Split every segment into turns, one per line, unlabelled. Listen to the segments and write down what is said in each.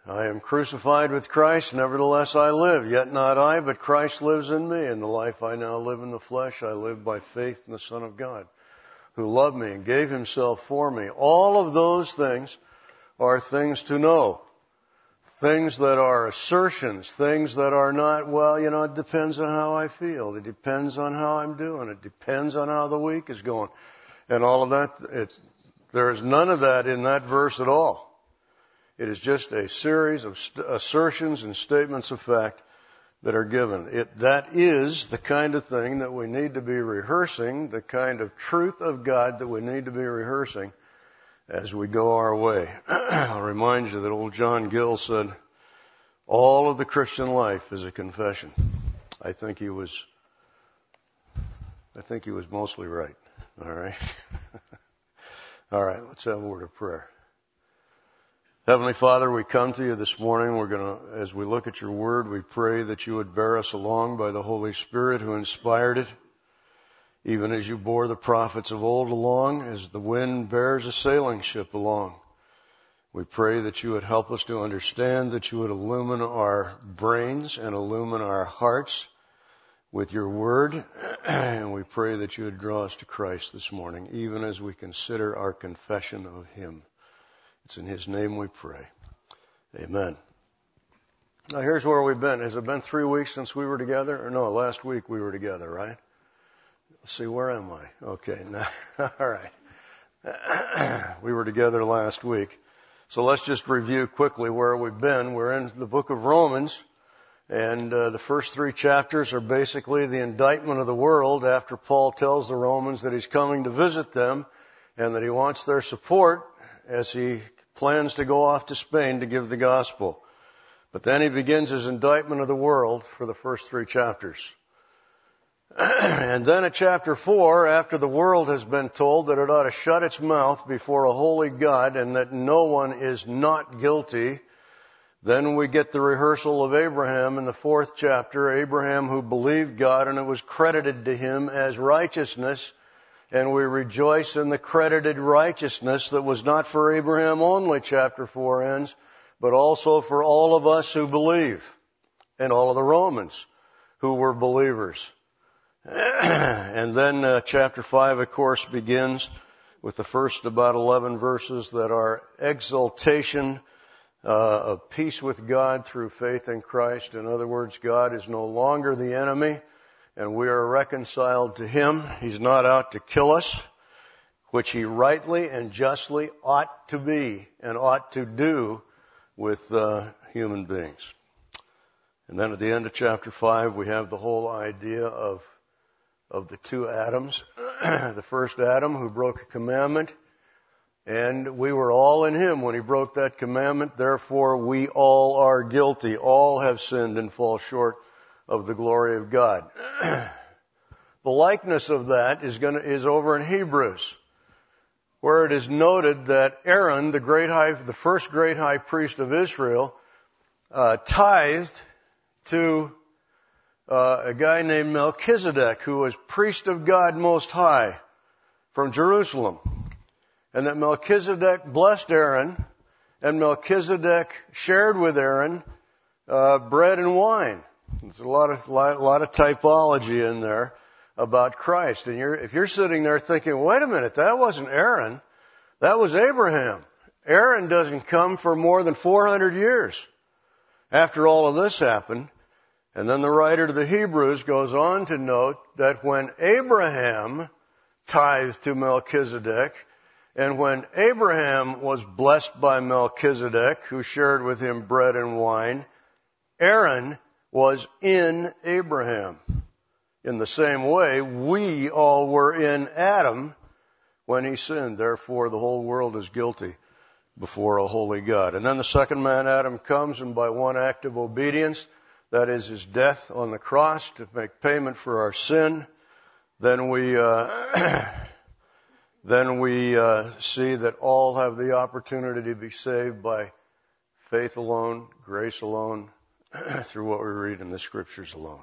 I am crucified with Christ, nevertheless I live. Yet not I, but Christ lives in me. And the life I now live in the flesh, I live by faith in the Son of God, who loved me and gave himself for me. All of those things are things to know. Things that are assertions, things that are not, well, it depends on how I feel. It depends on how I'm doing. It depends on how the week is going. And all of that, there is none of that in that verse at all. It is just a series of assertions and statements of fact that are given. That is the kind of thing that we need to be rehearsing, the kind of truth of God that we need to be rehearsing as we go our way. I'll remind you that old John Gill said, all of the Christian life is a confession. I think he was mostly right. All right. All right, let's have a word of prayer. Heavenly Father, we come to you this morning. As we look at your word, we pray that you would bear us along by the Holy Spirit who inspired it, even as you bore the prophets of old along, as the wind bears a sailing ship along. We pray that you would help us to understand, that you would illumine our brains and illumine our hearts with your word. And we pray that you would draw us to Christ this morning, even as we consider our confession of him. It's in his name we pray. Amen. Now here's where we've been. Has it been 3 weeks since we were together? Or no, last week we were together, right? Let's see, where am I? Okay, now, all right. We were together last week. So let's just review quickly where we've been. We're in the book of Romans, and the first 3 chapters are basically the indictment of the world after Paul tells the Romans that he's coming to visit them and that he wants their support as he plans to go off to Spain to give the gospel. But then he begins his indictment of the world for the first 3 chapters. And then at chapter 4, after the world has been told that it ought to shut its mouth before a holy God and that no one is not guilty, then we get the rehearsal of Abraham in the 4th chapter, Abraham who believed God and it was credited to him as righteousness. And we rejoice in the credited righteousness that was not for Abraham only, chapter 4 ends, but also for all of us who believe, and all of the Romans who were believers. And then chapter 5, of course, begins with the first about 11 verses that are exaltation of peace with God through faith in Christ. In other words, God is no longer the enemy, and we are reconciled to him. He's not out to kill us, which he rightly and justly ought to be and ought to do with human beings. And then at the end of chapter 5, we have the whole idea of the 2 Adams. The first Adam who broke a commandment, and we were all in him when he broke that commandment. Therefore, we all are guilty. All have sinned and fall short of the glory of God. The likeness of that is over in Hebrews, where it is noted that Aaron, the first great high priest of Israel, tithed to a guy named Melchizedek, who was priest of God Most High from Jerusalem. And that Melchizedek blessed Aaron, and Melchizedek shared with Aaron bread and wine. There's a lot of typology in there about Christ. And if you're sitting there thinking, wait a minute, that wasn't Aaron, that was Abraham. Aaron doesn't come for more than 400 years after all of this happened. And then the writer to the Hebrews goes on to note that when Abraham tithed to Melchizedek, and when Abraham was blessed by Melchizedek, who shared with him bread and wine, Aaron was in Abraham. In the same way, we all were in Adam when he sinned. Therefore, the whole world is guilty before a holy God. And then the second man, Adam, comes, and by one act of obedience, that is his death on the cross to make payment for our sin, then we see that all have the opportunity to be saved by faith alone, grace alone, through what we read in the Scriptures alone.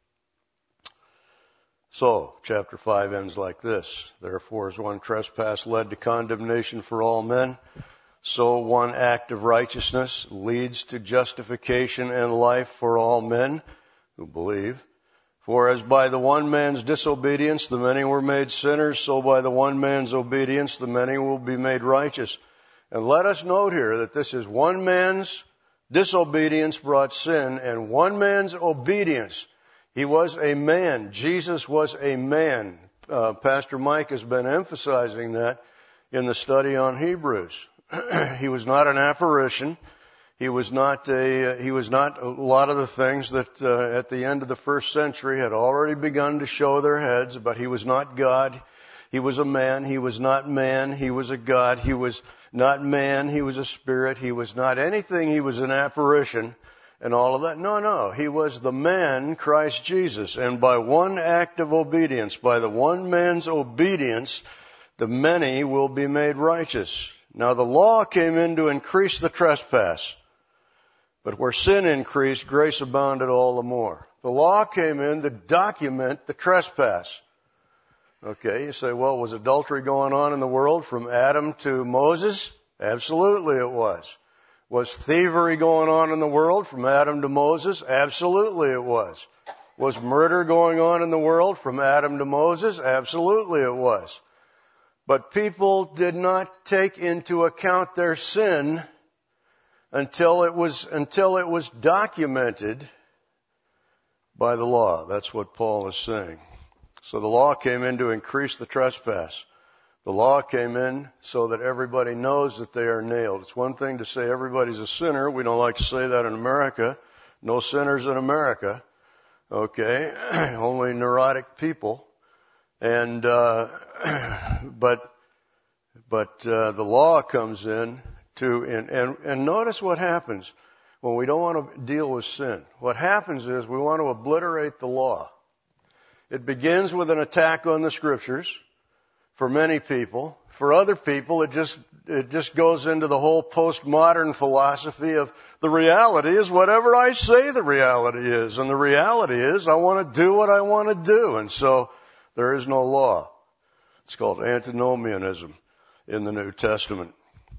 So, chapter 5 ends like this. Therefore, as one trespass led to condemnation for all men, so one act of righteousness leads to justification and life for all men who believe. For as by the one man's disobedience the many were made sinners, so by the one man's obedience the many will be made righteous. And let us note here that this is one man's disobedience brought sin, and one man's obedience. He was a man. Jesus was a man. Pastor Mike has been emphasizing that in the study on Hebrews. He was not an apparition. He was not a lot of the things that at the end of the first century had already begun to show their heads, but he was not God. He was a man. He was not man. He was a God. He was not man. He was a spirit. He was not anything. He was an apparition and all of that. No. He was the man, Christ Jesus. And by one act of obedience, by the one man's obedience, the many will be made righteous. Now the law came in to increase the trespass. But where sin increased, grace abounded all the more. The law came in to document the trespass. Okay, you say, well, was adultery going on in the world from Adam to Moses? Absolutely it was. Was thievery going on in the world from Adam to Moses? Absolutely it was. Was murder going on in the world from Adam to Moses? Absolutely it was. But people did not take into account their sin until it was documented by the law. That's what Paul is saying. So the law came in to increase the trespass. The law came in so that everybody knows that they are nailed. It's one thing to say everybody's a sinner. We don't like to say that in America. No sinners in America. Okay? Only neurotic people. And but the law comes in and notice what happens when we don't want to deal with sin. What happens is we want to obliterate the law. It begins with an attack on the Scriptures for many people. For other people, it just goes into the whole postmodern philosophy of the reality is whatever I say the reality is. And the reality is I want to do what I want to do. And so there is no law. It's called antinomianism in the New Testament.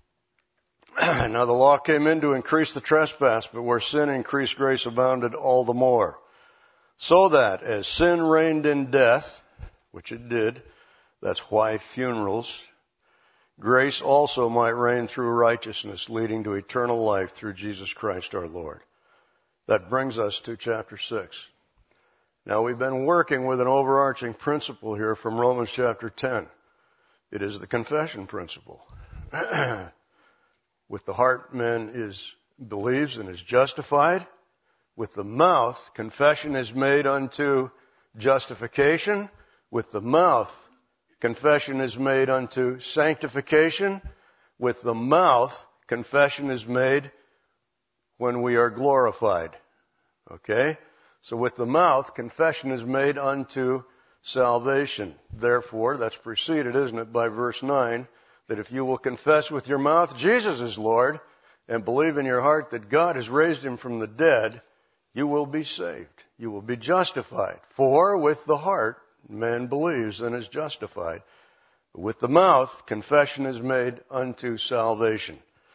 Now the law came in to increase the trespass, but where sin increased, grace abounded all the more. So that as sin reigned in death, which it did, that's why funerals, grace also might reign through righteousness, leading to eternal life through Jesus Christ our Lord. That brings us to chapter 6. Now we've been working with an overarching principle here from Romans chapter 10. It is the confession principle. With the heart man believes and is justified. With the mouth, confession is made unto justification. With the mouth, confession is made unto sanctification. With the mouth, confession is made when we are glorified. Okay? So with the mouth, confession is made unto salvation. Therefore, that's preceded, isn't it, by verse 9, that if you will confess with your mouth Jesus is Lord and believe in your heart that God has raised him from the dead, you will be saved. You will be justified. For with the heart man believes and is justified. With the mouth, confession is made unto salvation.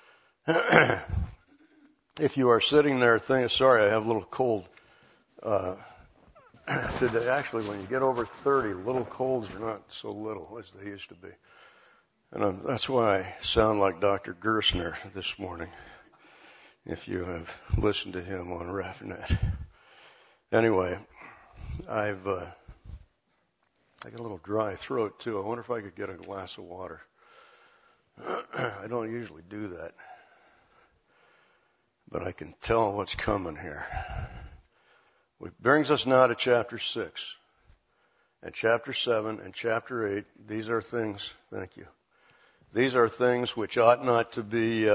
If you are sitting there thinking, sorry, I have a little cold today. Actually, when you get over 30, little colds are not so little as they used to be. And that's why I sound like Dr. Gersner this morning, if you have listened to him on RefNet. Anyway, I got a little dry throat, too. I wonder if I could get a glass of water. I don't usually do that. But I can tell what's coming here. Which brings us now to chapter 6. And chapter 7 and chapter 8, these are things, thank you. These are things which ought not to be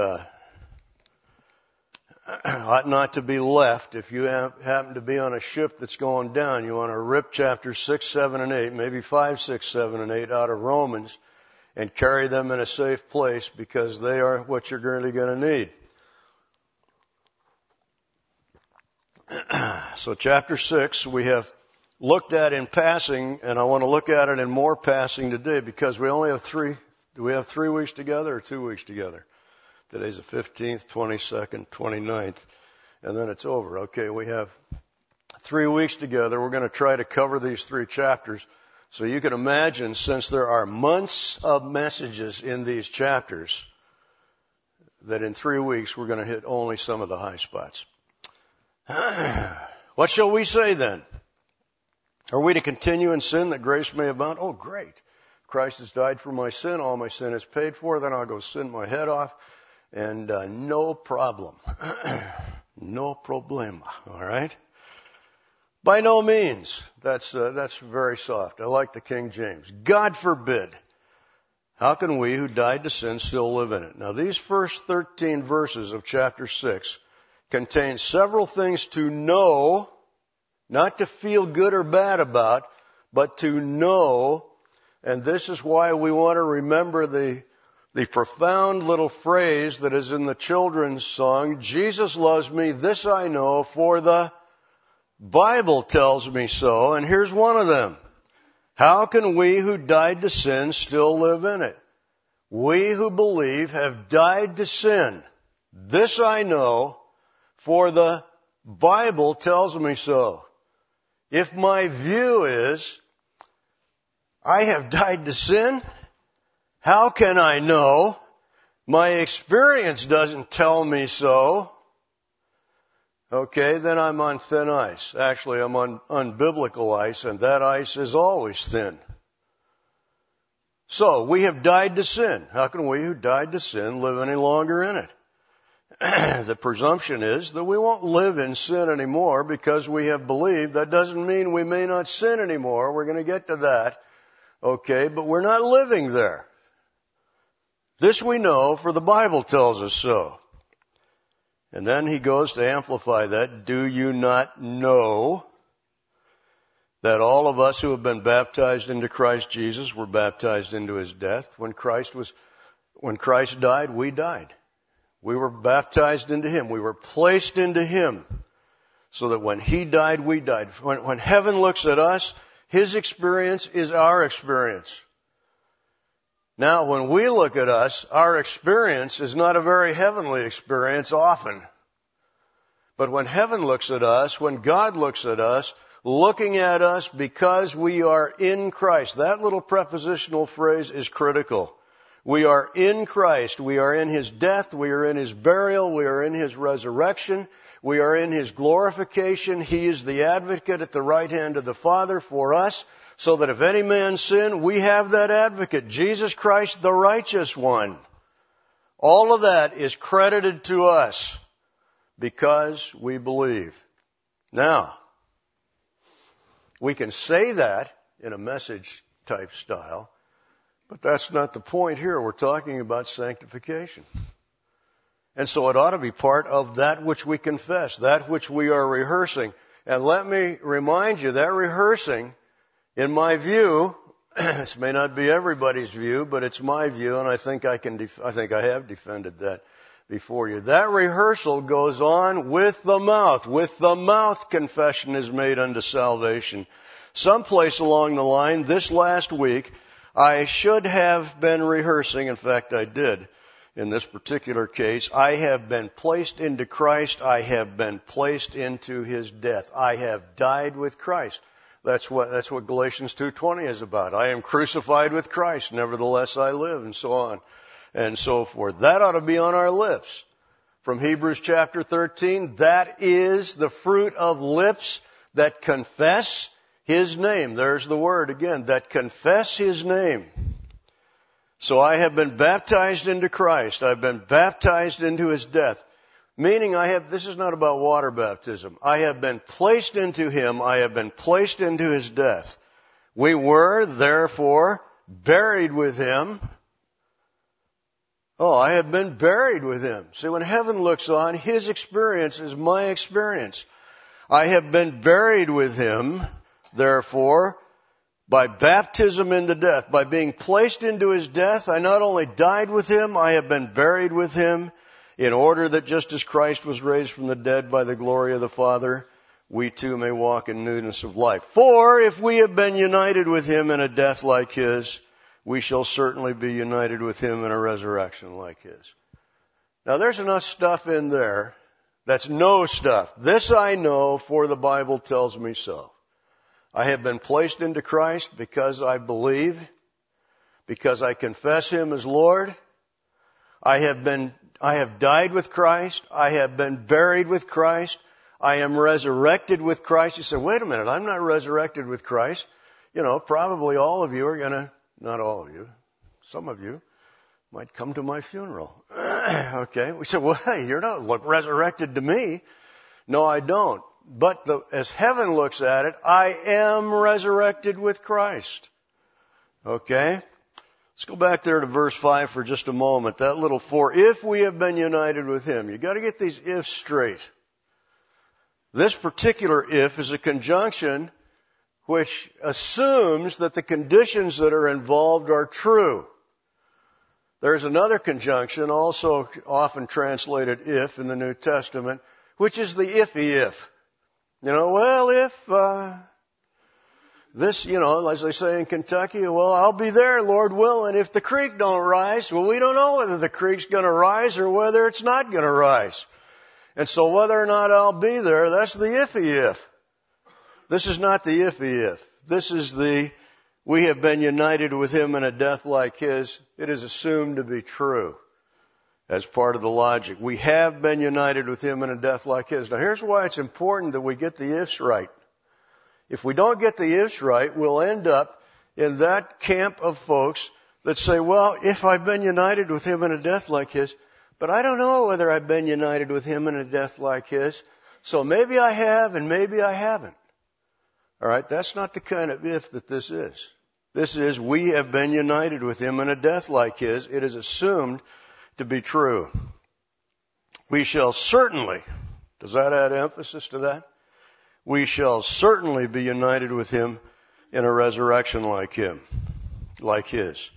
left. If you happen to be on a ship that's going down, you want to rip chapters 6, 7, and 8, maybe 5, 6, 7, and 8 out of Romans and carry them in a safe place because they are what you're really going to need. So chapter 6 we have looked at in passing, and I want to look at it in more passing today because we only have 3. Do we have 3 weeks together or 2 weeks together? Today's the 15th, 22nd, 29th, and then it's over. Okay, we have 3 weeks together. We're going to try to cover these 3 chapters. So you can imagine, since there are months of messages in these chapters, that in 3 weeks we're going to hit only some of the high spots. What shall we say then? Are we to continue in sin that grace may abound? Oh, great. Christ has died for my sin. All my sin is paid for. Then I'll go sin my head off. And no problem. No problema. All right? By no means. That's very soft. I like the King James. God forbid. How can we who died to sin still live in it? Now, these first 13 verses of chapter 6 contain several things to know, not to feel good or bad about, but to know. And this is why we want to remember the profound little phrase that is in the children's song, Jesus loves me, this I know, for the Bible tells me so. And here's one of them. How can we who died to sin still live in it? We who believe have died to sin. This I know, for the Bible tells me so. If my view is, I have died to sin, how can I know? My experience doesn't tell me so. Okay, then I'm on thin ice. Actually, I'm on unbiblical ice, and that ice is always thin. So, we have died to sin. How can we who died to sin live any longer in it? The presumption is that we won't live in sin anymore because we have believed. That doesn't mean we may not sin anymore. We're going to get to that. Okay, but we're not living there. This we know, for the Bible tells us so. And then he goes to amplify that. Do you not know that all of us who have been baptized into Christ Jesus were baptized into his death? When Christ died, we died. We were baptized into him. We were placed into him so that when he died, we died. When heaven looks at us, his experience is our experience. Now, when we look at us, our experience is not a very heavenly experience often. But when heaven looks at us, when God looks at us, looking at us because we are in Christ, that little prepositional phrase is critical. We are in Christ. We are in his death. We are in his burial. We are in his resurrection. We are in his glorification. He is the advocate at the right hand of the Father for us, so that if any man sin, we have that advocate, Jesus Christ, the righteous one. All of that is credited to us because we believe. Now, we can say that in a message type style, but that's not the point here. We're talking about sanctification. And so it ought to be part of that which we confess, that which we are rehearsing. And let me remind you, that rehearsing, in my view, this may not be everybody's view, but it's my view, and I think I have defended that before you. That rehearsal goes on with the mouth. With the mouth, confession is made unto salvation. Someplace along the line, this last week, I should have been rehearsing. In fact, I did. In this particular case, I have been placed into Christ. I have been placed into his death. I have died with Christ. That's what Galatians 2:20 is about. I am crucified with Christ, nevertheless I live, and so on and so forth. That ought to be on our lips. From Hebrews chapter 13, that is the fruit of lips that confess his name. There's the word again, that confess his name. So I have been baptized into Christ. I've been baptized into his death. Meaning this is not about water baptism. I have been placed into him. I have been placed into his death. We were, therefore, buried with him. Oh, I have been buried with him. See, when heaven looks on, his experience is my experience. I have been buried with him, therefore, by baptism into death. By being placed into his death, I not only died with him, I have been buried with him, in order that just as Christ was raised from the dead by the glory of the Father, we too may walk in newness of life. For if we have been united with him in a death like his, we shall certainly be united with him in a resurrection like his. Now there's enough stuff in there that's no stuff. This I know, for the Bible tells me so. I have been placed into Christ because I believe, because I confess Him as Lord. I have died with Christ. I have been buried with Christ. I am resurrected with Christ. You say, wait a minute, I'm not resurrected with Christ. You know, probably all of you are gonna, not all of you, some of you might come to my funeral. Okay. We say, well, hey, you're not resurrected to me. No, I don't. But as heaven looks at it, I am resurrected with Christ. Okay. Let's go back there to verse 5 for just a moment. That little for, if we have been united with Him. You got to get these ifs straight. This particular if is a conjunction which assumes that the conditions that are involved are true. There's another conjunction, also often translated if in the New Testament, which is the iffy if. You know, well, if this, you know, as they say in Kentucky, well, I'll be there, Lord willing, if the creek don't rise. Well, we don't know whether the creek's going to rise or whether it's not going to rise. And so whether or not I'll be there, that's the iffy if. This is not the iffy if. This is the, we have been united with Him in a death like His. It is assumed to be true as part of the logic. We have been united with Him in a death like His. Now here's why it's important that we get the ifs right. If we don't get the ifs right, we'll end up in that camp of folks that say, well, if I've been united with Him in a death like His, but I don't know whether I've been united with Him in a death like His, so maybe I have and maybe I haven't. All right, that's not the kind of if that this is. This is, we have been united with Him in a death like His. It is assumed to be true. We shall certainly, does that add emphasis to that? We shall certainly be united with Him in a resurrection like Him, like His.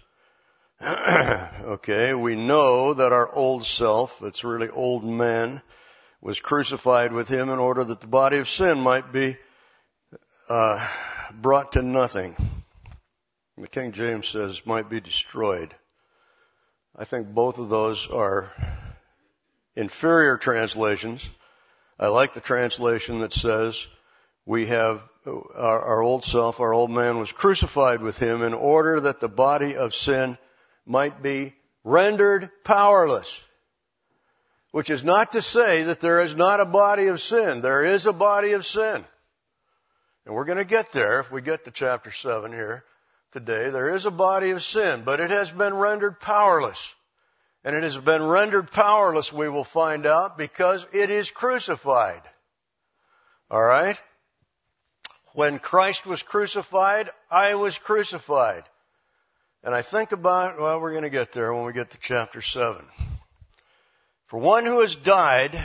Okay, we know that our old self, it's really old man, was crucified with Him in order that the body of sin might be brought to nothing. The King James says might be destroyed. I think both of those are inferior translations. I like the translation that says we have our old self, our old man was crucified with Him in order that the body of sin might be rendered powerless. Which is not to say that there is not a body of sin. There is a body of sin. And we're going to get there if we get to chapter 7 here today. There is a body of sin, but it has been rendered powerless. And it has been rendered powerless, we will find out, because it is crucified. All right? When Christ was crucified, I was crucified. And I think about, well, we're going to get there when we get to chapter 7. For one who has died,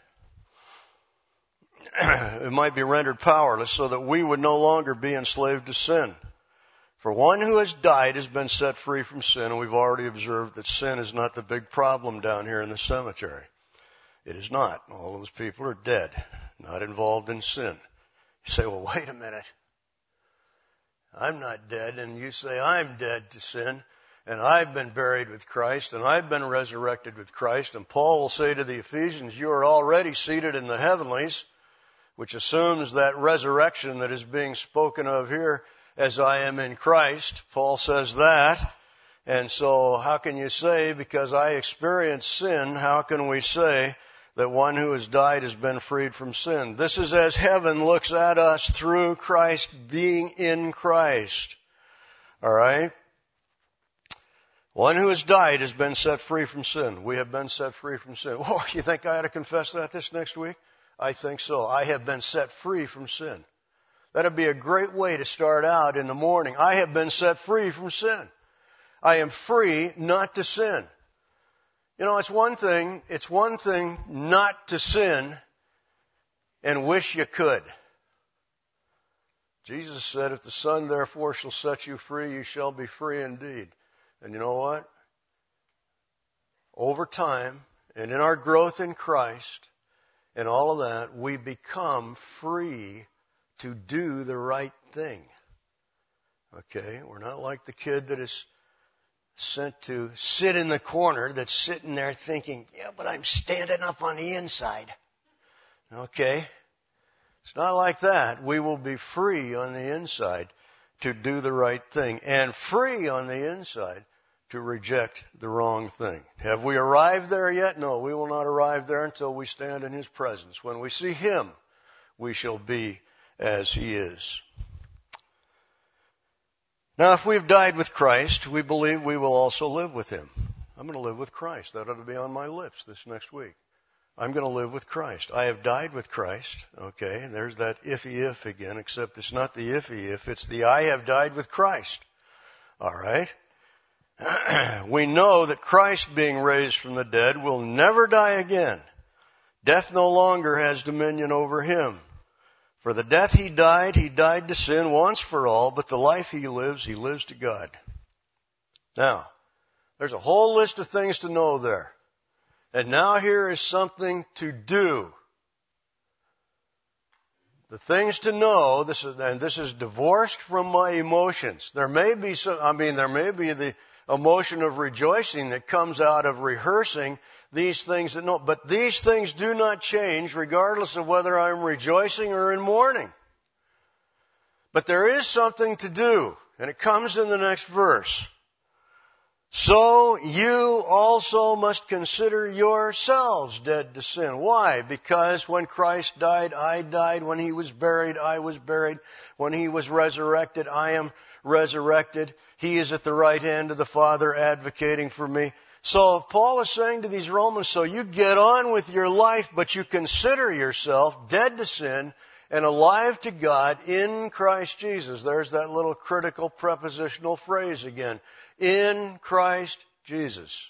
it might be rendered powerless so that we would no longer be enslaved to sin. For one who has died has been set free from sin, and we've already observed that sin is not the big problem down here in the cemetery. It is not. All of those people are dead, not involved in sin. You say, well, wait a minute. I'm not dead, and you say I'm dead to sin, and I've been buried with Christ, and I've been resurrected with Christ. And Paul will say to the Ephesians, you are already seated in the heavenlies, which assumes that resurrection that is being spoken of here, as I am in Christ. Paul says that. And so how can you say, because I experienced sin, how can we say that one who has died has been freed from sin? This is as heaven looks at us through Christ, being in Christ. All right? One who has died has been set free from sin. We have been set free from sin. Oh, you think I ought to confess that this next week? I think so. I have been set free from sin. That'd be a great way to start out in the morning. I have been set free from sin. I am free not to sin. You know, it's one thing not to sin and wish you could. Jesus said, if the Son therefore shall set you free, you shall be free indeed. And you know what? Over time, and in our growth in Christ, and all of that, we become free to do the right thing. Okay? We're not like the kid that is sent to sit in the corner that's sitting there thinking, yeah, but I'm standing up on the inside. Okay? It's not like that. We will be free on the inside to do the right thing and free on the inside to reject the wrong thing. Have we arrived there yet? No, we will not arrive there until we stand in His presence. When we see Him, we shall be as He is. Now, if we've died with Christ, we believe we will also live with Him. I'm going to live with Christ. That ought to be on my lips this next week. I'm going to live with Christ. I have died with Christ. Okay, and there's that if again, except it's not the if, it's the I have died with Christ. All right? We know that Christ, being raised from the dead, will never die again. Death no longer has dominion over Him. For the death He died to sin once for all, but the life He lives to God. Now, there's a whole list of things to know there. And now here is something to do. The things to know, this is divorced from my emotions. There may be the emotion of rejoicing that comes out of rehearsing these things that know, but these things do not change regardless of whether I'm rejoicing or in mourning. But there is something to do, and it comes in the next verse. So you also must consider yourselves dead to sin. Why? Because when Christ died, I died. When He was buried, I was buried. When He was resurrected, I am resurrected. He is at the right hand of the Father advocating for me. So Paul is saying to these Romans, so you get on with your life, but you consider yourself dead to sin and alive to God in Christ Jesus. There's that little critical prepositional phrase again. In Christ Jesus.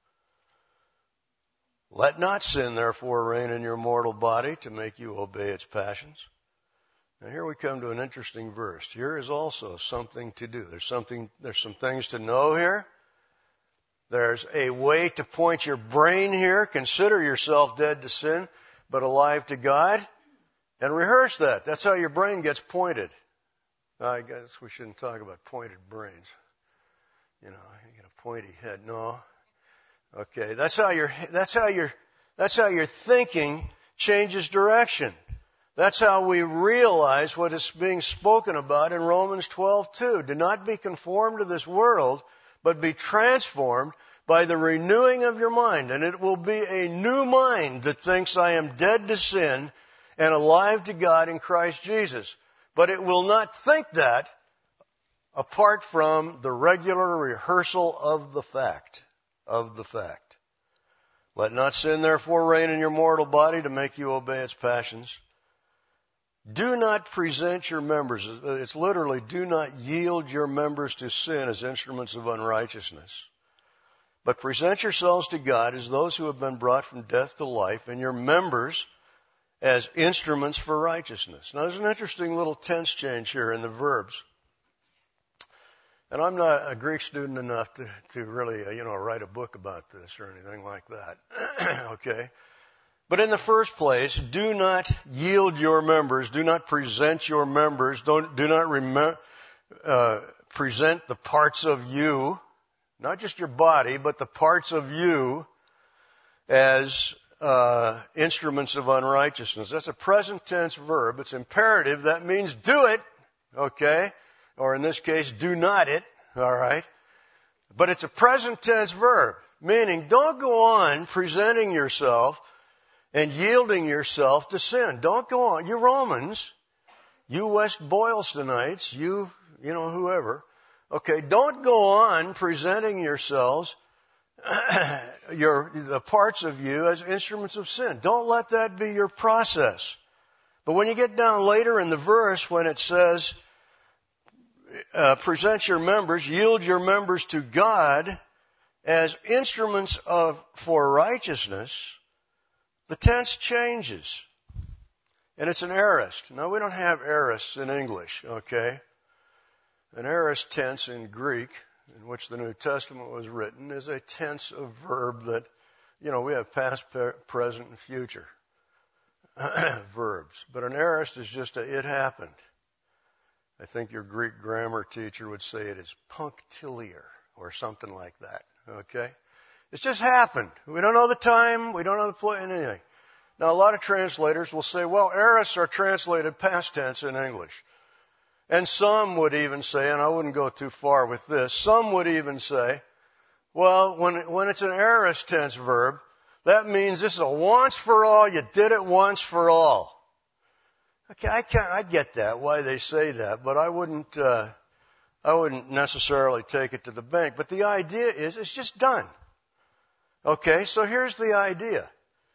Let not sin, therefore, reign in your mortal body to make you obey its passions. Now here we come to an interesting verse. Here is also something to do. There's some things to know here. There's a way to point your brain here. Consider yourself dead to sin, but alive to God. And rehearse that. That's how your brain gets pointed. I guess we shouldn't talk about pointed brains. You know, you get a pointy head. No. Okay. That's how your thinking changes direction. That's how we realize what is being spoken about in Romans 12:2. Do not be conformed to this world, but be transformed by the renewing of your mind. And it will be a new mind that thinks I am dead to sin and alive to God in Christ Jesus. But it will not think that apart from the regular rehearsal of the fact. Let not sin therefore reign in your mortal body to make you obey its passions. Do not present your members, it's literally, do not yield your members to sin as instruments of unrighteousness. But present yourselves to God as those who have been brought from death to life, and your members as instruments for righteousness. Now there's an interesting little tense change here in the verbs. And I'm not a Greek student enough to really, write a book about this or anything like that. Okay? But in the first place, do not yield your members, do not present your members, do not present the parts of you, not just your body, but the parts of you as instruments of unrighteousness. That's a present tense verb. It's imperative. That means do it, okay? Or in this case, do not it, all right? But it's a present tense verb, meaning don't go on presenting yourself and yielding yourself to sin. Don't go on. You Romans, you West Boylstonites, you whoever. Okay, don't go on presenting yourselves, the parts of you as instruments of sin. Don't let that be your process. But when you get down later in the verse when it says, present your members, yield your members to God as instruments for righteousness, the tense changes. And it's an aorist. Now, we don't have aorists in English, okay? An aorist tense in Greek, in which the New Testament was written, is a tense of verb that, we have past, present, and future verbs. But an aorist is just it happened. I think your Greek grammar teacher would say it is punctiliar. or something like that. Okay? It's just happened. We don't know the time. We don't know the place, anything. Now, a lot of translators will say, well, eris are translated past tense in English. And some would even say, and I wouldn't go too far with this, some would even say, well, when it's an aorist tense verb, that means this is a once for all, you did it once for all. Okay, I get that, why they say that, but I wouldn't necessarily take it to the bank. But the idea is, it's just done. Okay, so here's the idea.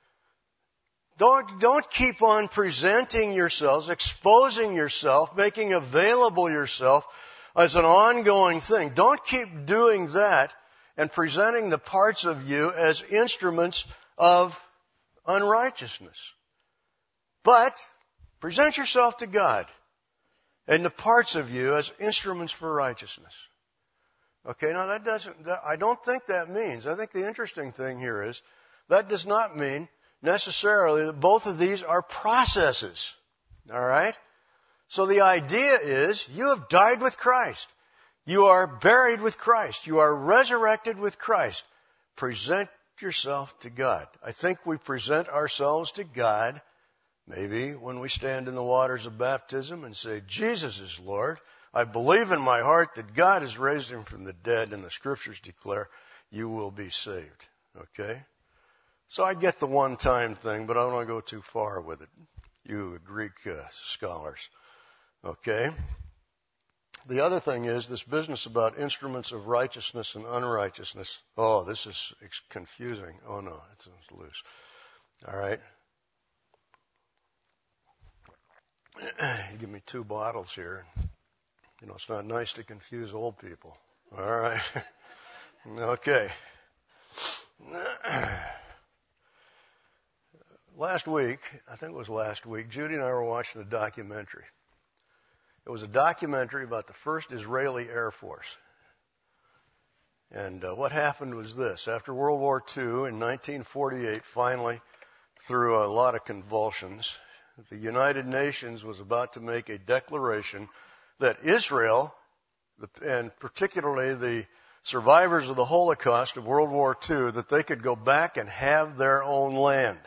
Don't keep on presenting yourselves, exposing yourself, making available yourself as an ongoing thing. Don't keep doing that and presenting the parts of you as instruments of unrighteousness. But present yourself to God and the parts of you as instruments for righteousness. Okay, now I don't think that means, I think the interesting thing here is, that does not mean necessarily that both of these are processes. All right? So the idea is, you have died with Christ. You are buried with Christ. You are resurrected with Christ. Present yourself to God. I think we present ourselves to God maybe when we stand in the waters of baptism and say, Jesus is Lord. I believe in my heart that God has raised him from the dead, and the scriptures declare you will be saved. Okay? So I get the one-time thing, but I don't want to go too far with it. You Greek scholars. Okay? The other thing is this business about instruments of righteousness and unrighteousness. Oh, this is confusing. Oh, no, it's loose. All right? You give me 2 bottles here. You know, it's not nice to confuse old people. All right? Okay. Last week, I think it was last week, Judy and I were watching a documentary. It was a documentary about the first Israeli Air Force. And what happened was this. After World War II, in 1948, finally, through a lot of convulsions, the United Nations was about to make a declaration that Israel, and particularly the survivors of the Holocaust of World War II, that they could go back and have their own land.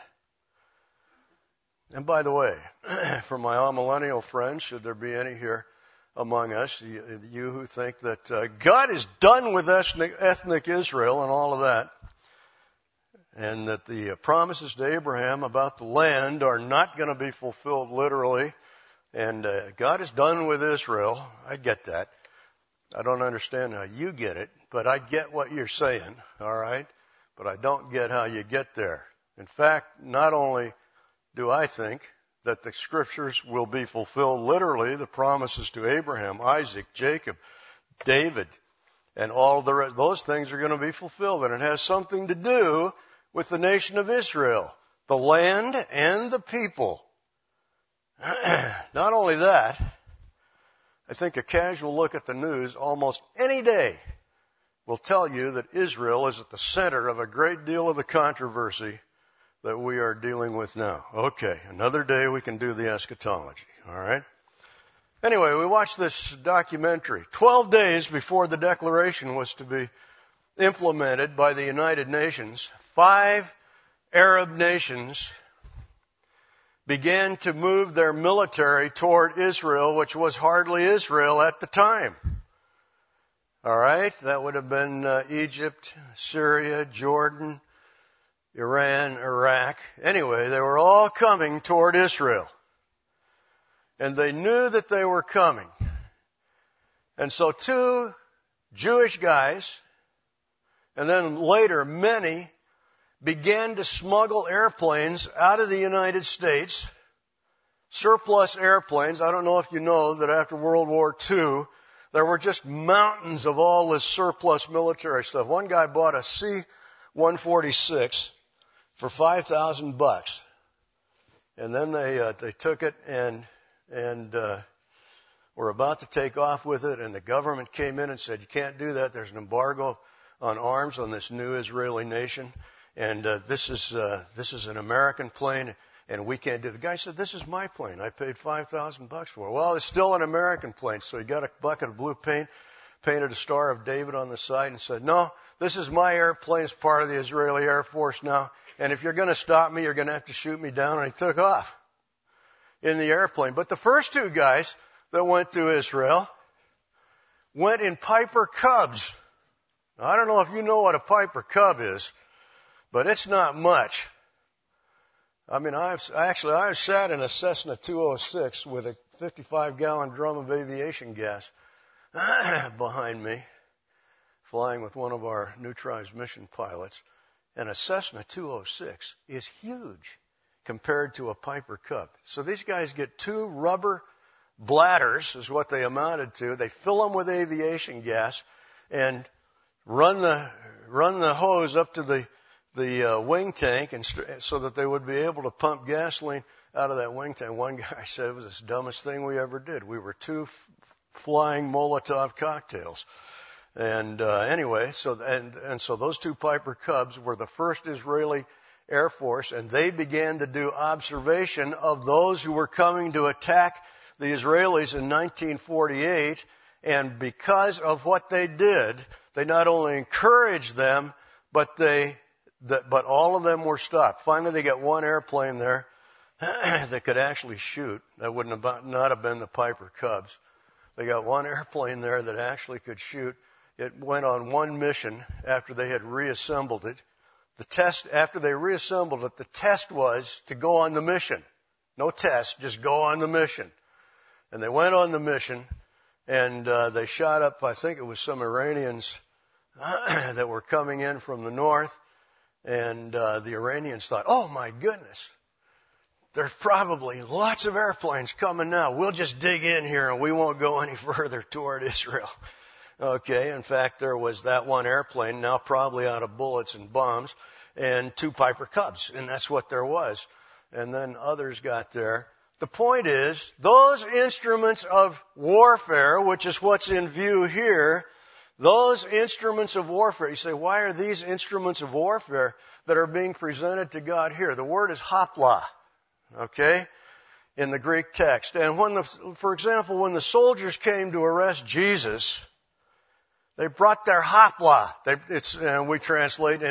And by the way, for my amillennial friends, should there be any here among us, you who think that God is done with ethnic Israel and all of that, and that the promises to Abraham about the land are not going to be fulfilled literally, and God is done with Israel, I get that. I don't understand how you get it, but I get what you're saying, all right? But I don't get how you get there. In fact, not only do I think that the scriptures will be fulfilled literally, the promises to Abraham, Isaac, Jacob, David, and all the rest, those things are going to be fulfilled. And it has something to do with the nation of Israel, the land and the people. Not only that, I think a casual look at the news almost any day will tell you that Israel is at the center of a great deal of the controversy that we are dealing with now. Okay, another day we can do the eschatology, all right? Anyway, we watched this documentary 12 days before the declaration was to be implemented by the United Nations. 5 Arab nations began to move their military toward Israel, which was hardly Israel at the time. All right, that would have been Egypt, Syria, Jordan, Iran, Iraq. Anyway, they were all coming toward Israel. And they knew that they were coming. And so 2 Jewish guys, and then later many, began to smuggle airplanes out of the United States, surplus airplanes. I don't know if you know that after World War II, there were just mountains of all this surplus military stuff. One guy bought a C-146 for $5,000, and then they took it and were about to take off with it, and the government came in and said, you can't do that. There's an embargo on arms on this new Israeli nation, and this is an American plane, and we can't do it. The guy said, this is my plane. I paid $5,000 for it. Well, it's still an American plane, so he got a bucket of blue paint, painted a Star of David on the side and said, no, this is my airplane. It's part of the Israeli Air Force now. And if you're going to stop me, you're going to have to shoot me down. And he took off in the airplane. But the first two guys that went to Israel went in Piper Cubs. Now, I don't know if you know what a Piper Cub is, but it's not much. I mean, I've sat in a Cessna 206 with a 55-gallon drum of aviation gas behind me, flying with one of our New Tribes mission pilots. And a Cessna 206 is huge compared to a Piper Cub. So these guys get two rubber bladders, is what they amounted to. They fill them with aviation gas and run the hose up to the wing tank, and so that they would be able to pump gasoline out of that wing tank. One guy said it was the dumbest thing we ever did. We were two flying Molotov cocktails. And anyway, so those two Piper Cubs were the first Israeli Air Force, and they began to do observation of those who were coming to attack the Israelis in 1948. And because of what they did, they not only encouraged them, but all of them were stopped. Finally, they got one airplane there that could actually shoot. That would not have been the Piper Cubs. They got one airplane there that actually could shoot. It went on one mission after they had reassembled it. After they reassembled it, the test was to go on the mission. No test, just go on the mission. And they went on the mission, and they shot up, I think it was some Iranians that were coming in from the north. And the Iranians thought, oh my goodness, there's probably lots of airplanes coming now. We'll just dig in here and we won't go any further toward Israel. Okay, in fact, there was that one airplane, now probably out of bullets and bombs, and two Piper Cubs, and that's what there was. And then others got there. The point is, those instruments of warfare, which is what's in view here, those instruments of warfare, you say, why are these instruments of warfare that are being presented to God here? The word is hopla, okay, in the Greek text. And for example, when the soldiers came to arrest Jesus, they brought their hopla. And we translate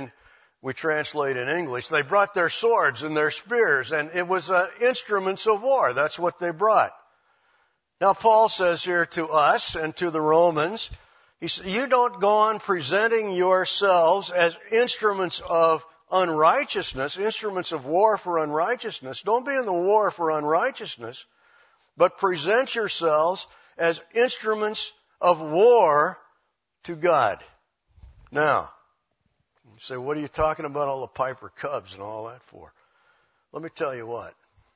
in English. They brought their swords and their spears, and it was instruments of war. That's what they brought. Now, Paul says here to us and to the Romans, he said, you don't go on presenting yourselves as instruments of unrighteousness, instruments of war for unrighteousness. Don't be in the war for unrighteousness, but present yourselves as instruments of war to God. Now, you say, what are you talking about all the Piper Cubs and all that for? Let me tell you what.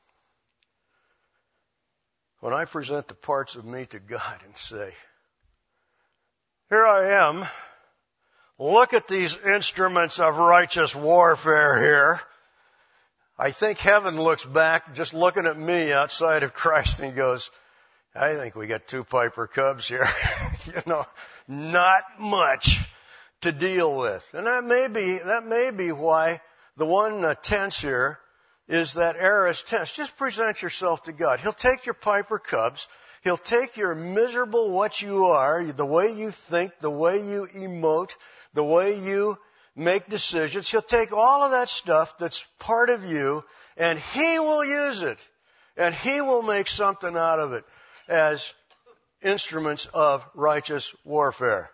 When I present the parts of me to God and say, here I am, look at these instruments of righteous warfare here. I think heaven looks back just looking at me outside of Christ and goes, I think we got two Piper Cubs here. Not much to deal with. And that may be why the one tense here is that aorist tense. Just present yourself to God. He'll take your Piper Cubs. He'll take your miserable what you are, the way you think, the way you emote, the way you make decisions. He'll take all of that stuff that's part of you, and He will use it. And He will make something out of it as instruments of righteous warfare.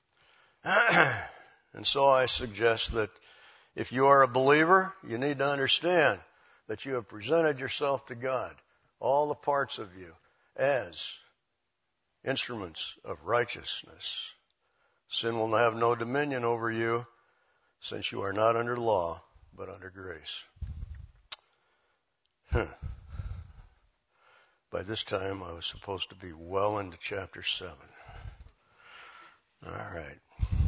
And so I suggest that if you are a believer, you need to understand that you have presented yourself to God, all the parts of you, as instruments of righteousness. Sin will have no dominion over you, since you are not under law, but under grace. By this time, I was supposed to be well into chapter 7. All right.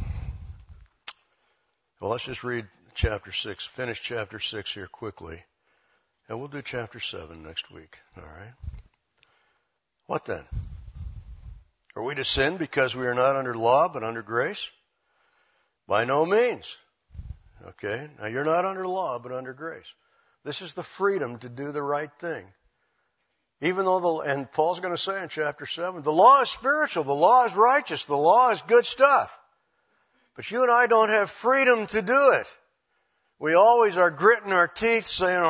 Well, let's just read chapter 6, finish chapter 6 here quickly, and we'll do chapter 7 next week. All right? What then? Are we to sin because we are not under law, but under grace? By no means. Okay? Now, you're not under law, but under grace. This is the freedom to do the right thing. Even though and Paul's going to say in chapter 7, the law is spiritual, the law is righteous, the law is good stuff. But you and I don't have freedom to do it. We always are gritting our teeth saying,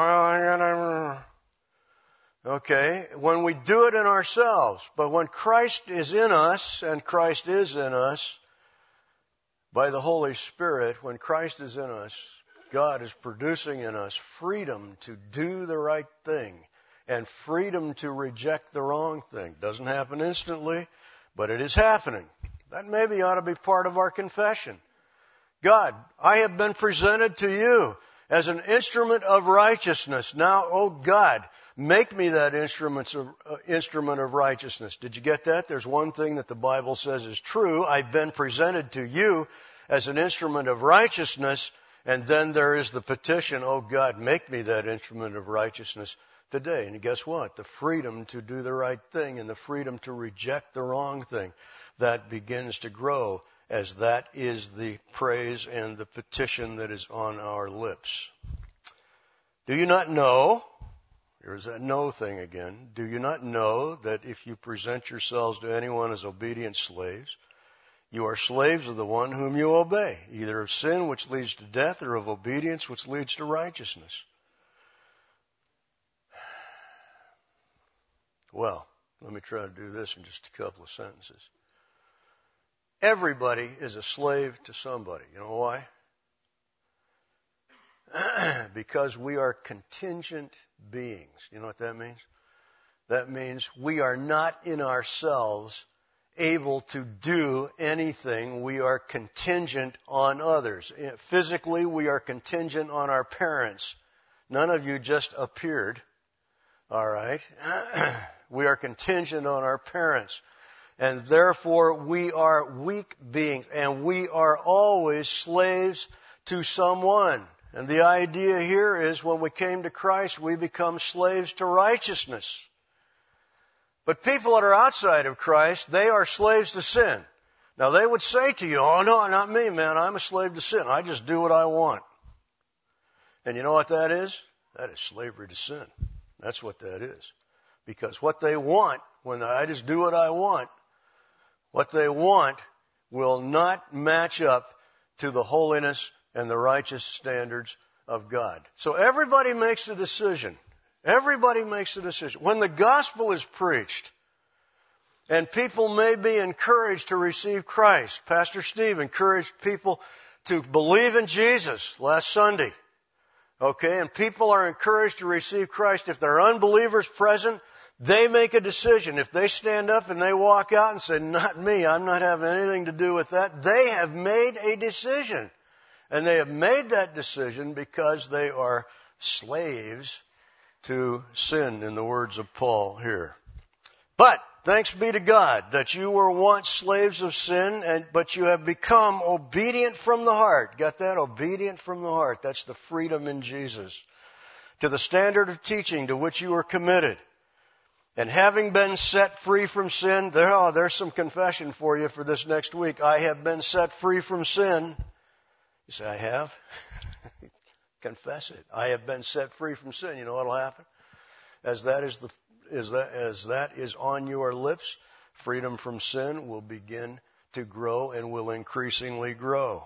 okay, when we do it in ourselves. But when Christ is in us, and Christ is in us, by the Holy Spirit, when Christ is in us, God is producing in us freedom to do the right thing and freedom to reject the wrong thing. Doesn't happen instantly, but it is happening. That maybe ought to be part of our confession. God, I have been presented to you as an instrument of righteousness. Now, oh God, make me that instrument of righteousness. Did you get that? There's one thing that the Bible says is true. I've been presented to you as an instrument of righteousness. And then there is the petition, oh God, make me that instrument of righteousness today. And guess what? The freedom to do the right thing and the freedom to reject the wrong thing, that begins to grow as that is the praise and the petition that is on our lips. Do you not know, here's that know thing again, do you not know that if you present yourselves to anyone as obedient slaves, you are slaves of the one whom you obey, either of sin which leads to death or of obedience which leads to righteousness? Well, let me try to do this in just a couple of sentences. Everybody is a slave to somebody. You know why? Because we are contingent beings. You know what that means? That means we are not in ourselves able to do anything. We are contingent on others. Physically, we are contingent on our parents. None of you just appeared. All right? We are contingent on our parents. And therefore, we are weak beings. And we are always slaves to someone. And the idea here is when we came to Christ, we become slaves to righteousness. But people that are outside of Christ, they are slaves to sin. Now, they would say to you, oh, no, not me, man. I'm a slave to sin. I just do what I want. And you know what that is? That is slavery to sin. That's what that is. Because what they want, when I just do what I want, what they want will not match up to the holiness and the righteous standards of God. So everybody makes a decision. Everybody makes a decision. When the gospel is preached, and people may be encouraged to receive Christ. Pastor Steve encouraged people to believe in Jesus last Sunday. Okay, and people are encouraged to receive Christ. If there are unbelievers present, they make a decision. If they stand up and they walk out and say, not me, I'm not having anything to do with that, they have made a decision. And they have made that decision because they are slaves to sin, in the words of Paul here. But thanks be to God that you were once slaves of sin, but you have become obedient from the heart. Got that? Obedient from the heart. That's the freedom in Jesus. To the standard of teaching to which you were committed. And having been set free from sin, there's some confession for you for this next week. I have been set free from sin. You say, I have? Confess it. I have been set free from sin. You know what will happen? As that is on your lips, freedom from sin will begin to grow and will increasingly grow.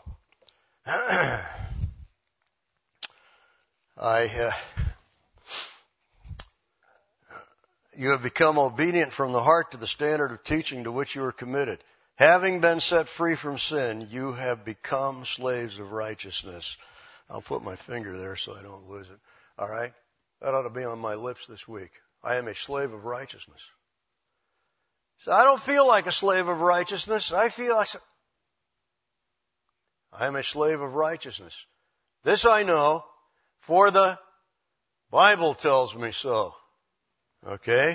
You have become obedient from the heart to the standard of teaching to which you are committed. Having been set free from sin, you have become slaves of righteousness. I'll put my finger there so I don't lose it. All right? That ought to be on my lips this week. I am a slave of righteousness. So I don't feel like a slave of righteousness. I feel like I am a slave of righteousness. This I know, for the Bible tells me so. Okay?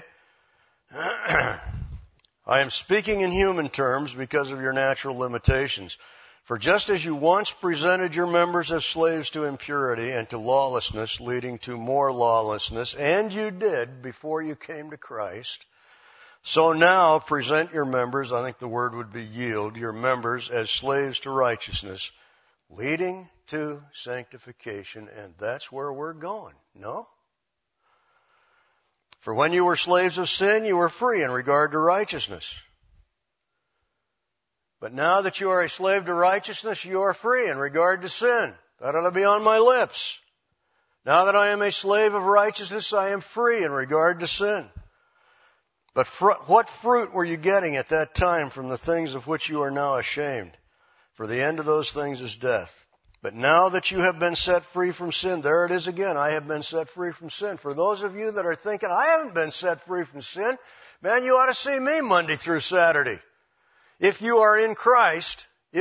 I am speaking in human terms because of your natural limitations. For just as you once presented your members as slaves to impurity and to lawlessness, leading to more lawlessness, and you did before you came to Christ, so now present your members, I think the word would be yield, your members as slaves to righteousness, leading to sanctification, and that's where we're going. No? For when you were slaves of sin, you were free in regard to righteousness. But now that you are a slave to righteousness, you are free in regard to sin. That ought to be on my lips. Now that I am a slave of righteousness, I am free in regard to sin. But what fruit were you getting at that time from the things of which you are now ashamed? For the end of those things is death. But now that you have been set free from sin, there it is again, I have been set free from sin. For those of you that are thinking, I haven't been set free from sin, man, you ought to see me Monday through Saturday. If you are in Christ, you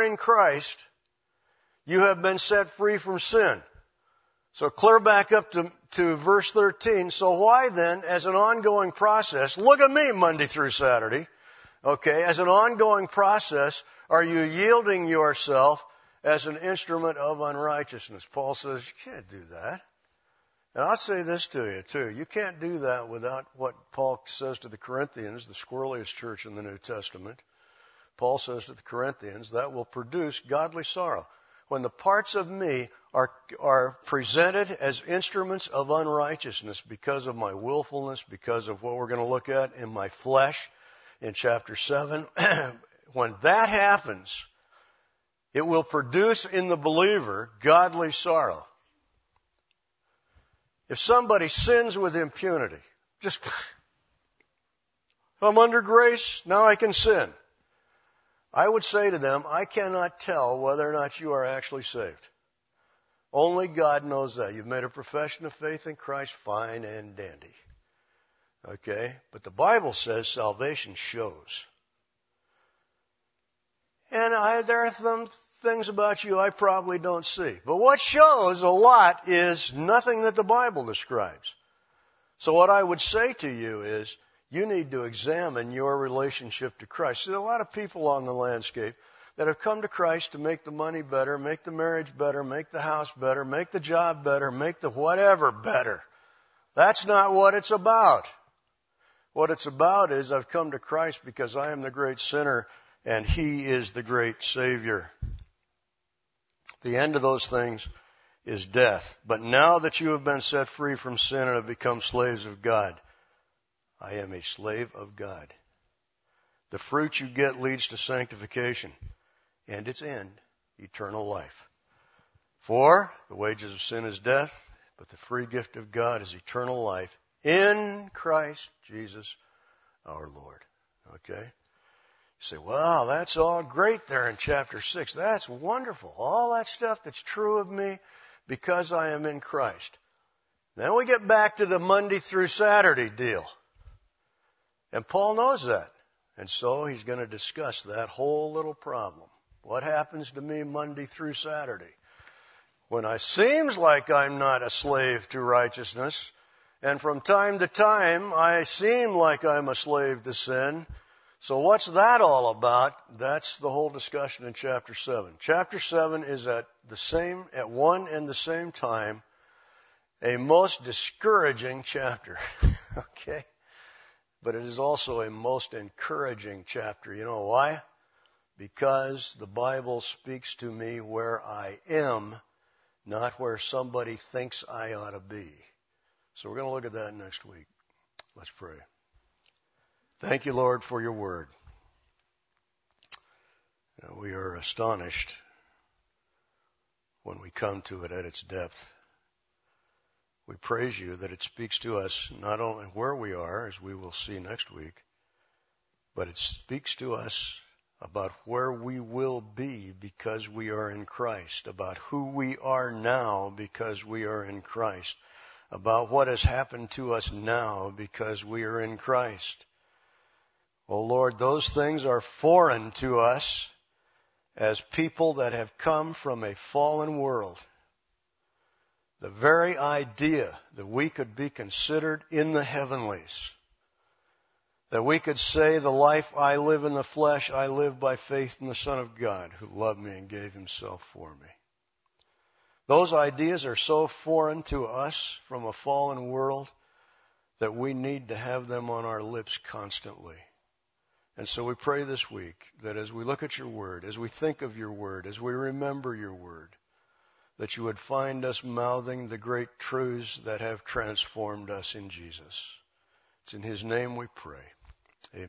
have been set free from sin. So clear back up to verse 13. So why then, as an ongoing process, look at me Monday through Saturday, okay, as an ongoing process, are you yielding yourself as an instrument of unrighteousness? Paul says you can't do that. And I'll say this to you too. You can't do that without what Paul says to the Corinthians, the squirreliest church in the New Testament. Paul says to the Corinthians, that will produce godly sorrow. When the parts of me are presented as instruments of unrighteousness because of my willfulness, because of what we're going to look at in my flesh in chapter 7, when that happens, it will produce in the believer godly sorrow. If somebody sins with impunity, just, I'm under grace, now I can sin. I would say to them, I cannot tell whether or not you are actually saved. Only God knows that. You've made a profession of faith in Christ, fine and dandy. Okay? But the Bible says salvation shows. And there are some things about you I probably don't see. But what shows a lot is nothing that the Bible describes. So what I would say to you is, you need to examine your relationship to Christ. There's a lot of people on the landscape that have come to Christ to make the money better, make the marriage better, make the house better, make the job better, make the whatever better. That's not what it's about. What it's about is I've come to Christ because I am the great sinner and He is the great Savior. The end of those things is death. But now that you have been set free from sin and have become slaves of God, I am a slave of God. The fruit you get leads to sanctification, and its end, eternal life. For the wages of sin is death, but the free gift of God is eternal life in Christ Jesus our Lord. Okay? You say, well, that's all great there in chapter 6. That's wonderful. All that stuff that's true of me because I am in Christ. Then we get back to the Monday through Saturday deal. And Paul knows that. And so he's going to discuss that whole little problem. What happens to me Monday through Saturday? When it seems like I'm not a slave to righteousness, and from time to time I seem like I'm a slave to sin. So what's that all about? That's the whole discussion in chapter 7. Chapter 7 is at one and the same time a most discouraging chapter. Okay? But it is also a most encouraging chapter. You know why? Because the Bible speaks to me where I am, not where somebody thinks I ought to be. So we're going to look at that next week. Let's pray. Thank you, Lord, for your word. We are astonished when we come to it at its depth. We praise you that it speaks to us not only where we are, as we will see next week, but it speaks to us about where we will be because we are in Christ, about who we are now because we are in Christ, about what has happened to us now because we are in Christ. Oh Lord, those things are foreign to us as people that have come from a fallen world. The very idea that we could be considered in the heavenlies, that we could say the life I live in the flesh, I live by faith in the Son of God who loved me and gave himself for me. Those ideas are so foreign to us from a fallen world that we need to have them on our lips constantly. And so we pray this week that as we look at your word, as we think of your word, as we remember your word, that you would find us mouthing the great truths that have transformed us in Jesus. It's in his name we pray. Amen.